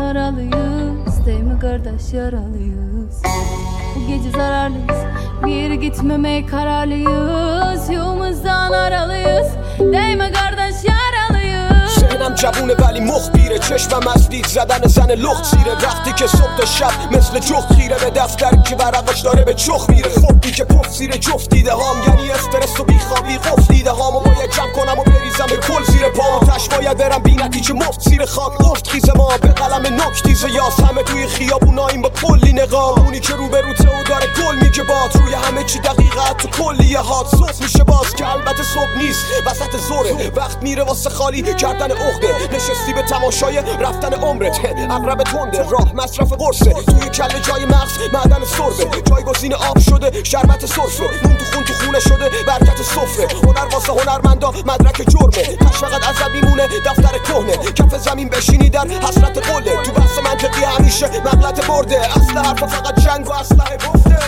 aralıyız. Değil mi kardeş, yaralıyız. Bu gece zararlıyız, bir yere gitmemeye kararlıyız. Yolumuzdan aralıyız. Değil mi kardeş, yaralıyız. ذهنم جوونه ولی مخبیره، چشمم از دید زدن زن لخت زیره. وقتی که صبح تا شب مثل جفت خیره به دفتر که ورقش داره به چخ میره. خب بی که پف زیر جفت دیده هام، یعنی استرس و بیخوابی قفل دیده هامو باید جمع کنم و بریزم به کل زیر پام. تش باید برم بی نتیجه مفت زیر خاک افت خیز ما به قلم نوک دیزه یاس. همه توی خیابوناییم با کلی نقاب، اونی که رو به روته و داره گل میگه باد. روی همه چی دقیقت تو کلیه هات صبح میشه باز که البته صبح نیست، وسط زوره. وقت میره واسه خالی کردن عقده، نشستی به تماشای رفتن عمرت. اقرب تنده راه مصرف قرصه، توی کله جای مغز معدن سربه. جایگزین آب شده شربت سرفه، نون تو خونه شده برکت سفره. هنر واسه هنرمندا مدرک جرمه، تش فقط ازت میمونه دفتر کهنه. کف زمین بشینی در حسرت قله، تو بحث منطقی همیشه مغلط برده. اصل حرف فقط جنگ و اسلحه گفته.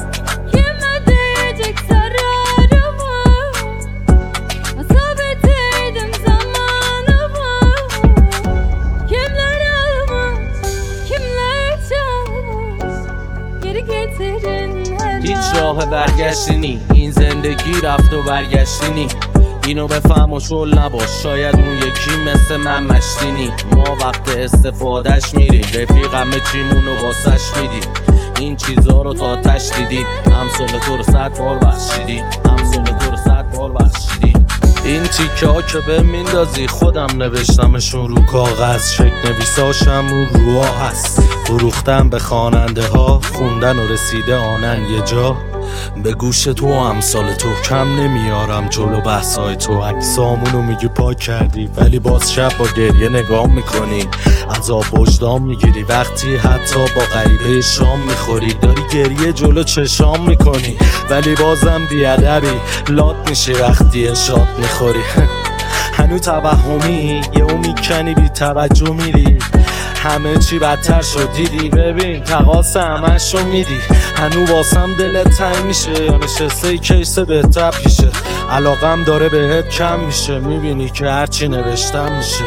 هیچ راه برگشتی نی، این زندگی رفت و برگشتی نی. اینو بفهم و شل نباش، شاید اون یکی مثل من مشتی نی. ما وقت استفادهش میریم، رفیق همه چیمونو واسش میدیم. این چیزا رو تا تش دیدی، امثال تو رو 100 بار بخشیدی، امثال تو رو 100 بار بخشیدی. این تیکه ها که به میندازی خودم نوشتمشون رو کاغذ. شک نویساشم رو ها هست، فروختم به خواننده ها، خوندن و رسیده آنن یه جا. به گوش تو امثال تو کم نمیارم جلو بحثای تو. عکسامونو میگی پاک کردی ولی باز شب با گریه نگاه میکنی. عذاب وجدان میگیری وقتی حتی با غریبه شام میخوری. داری گریه جلو چشام میکنی ولی بازم بیادبی لات میشی وقتی اشاد میخوری. هنو توهمی یهو میکنی بی توجه میری، همه چی بدتر شد دیدی. ببین تقاس همشو میدی، هنو واسم دلت تنگ میشه یا نشسته کیس بهتر پیشه. علاقم داره بهت کم میشه، میبینی که هرچی نوشتم میشه.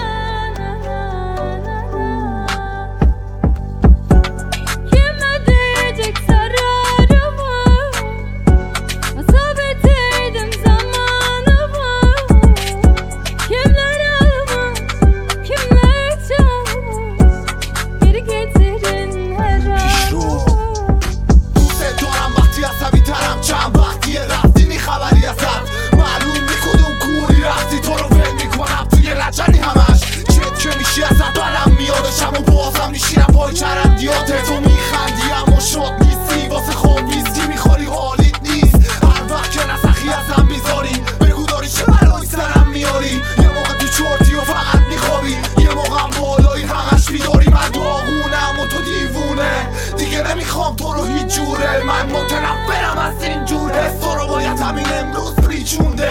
تو میخندی اما شاد نیستی، واسه خواب نیستی میخوری حالیت نیست. هر وقت که نسخی ازم میذاری بگو داری چه بلایی سرم میاری. یه موقع تو چرتی و فقط میخوابی، یه موقع هم بالایی همش بیداری. من داغونم و تو دیوونه، دیگه نمیخوام تو رو هیچ جوره. من متنفرم از این جور حس، تو رو باید همین امروز پریچونده.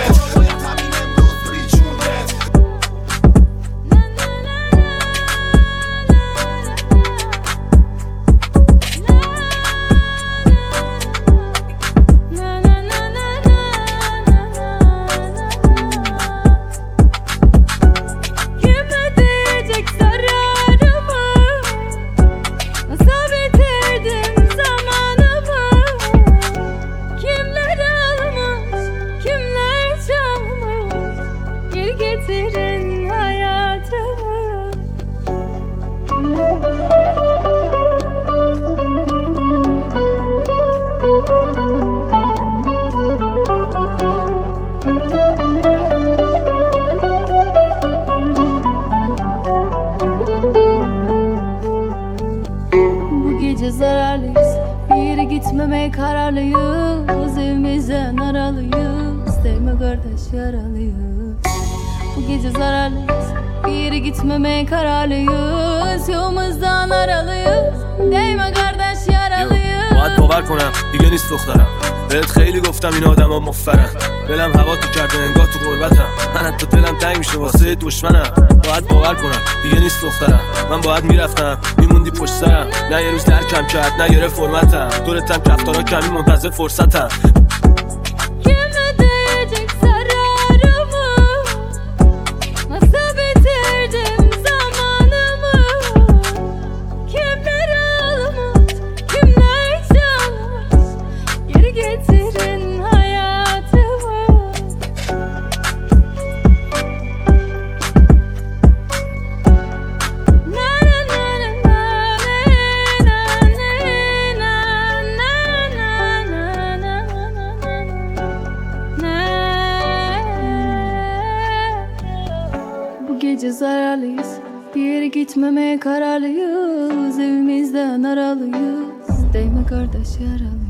Bu gece zararlıyız, bir yere gitmemeye kararlıyız. Evimizden aralıyız, değme kardeş, yaralıyız. Bu gece zararlıyız, bir yere gitmemeye kararlıyız. Yolumuzdan aralıyız, değme kardeş, yaralıyız. باید باور کنم دیگه نیست دخترم، بهت خیلی گفتم این آدم ها مفرن. دلم هوا تو کرده انگاه تو غربتم، من حتی دلم تنگ میشه واسه دشمنم. باید باور کنم دیگه نیست دخترم، من باید میرفتم میموندی پشت سرم. نه یه روز درکم کرد نه گرفت فرمتم، دورتم کفتارا کمی منتظر فرصتم. zararlıyız. Bir yere gitmemeye kararlıyız. Evimizden aralıyız. Değme kardeş yaralı.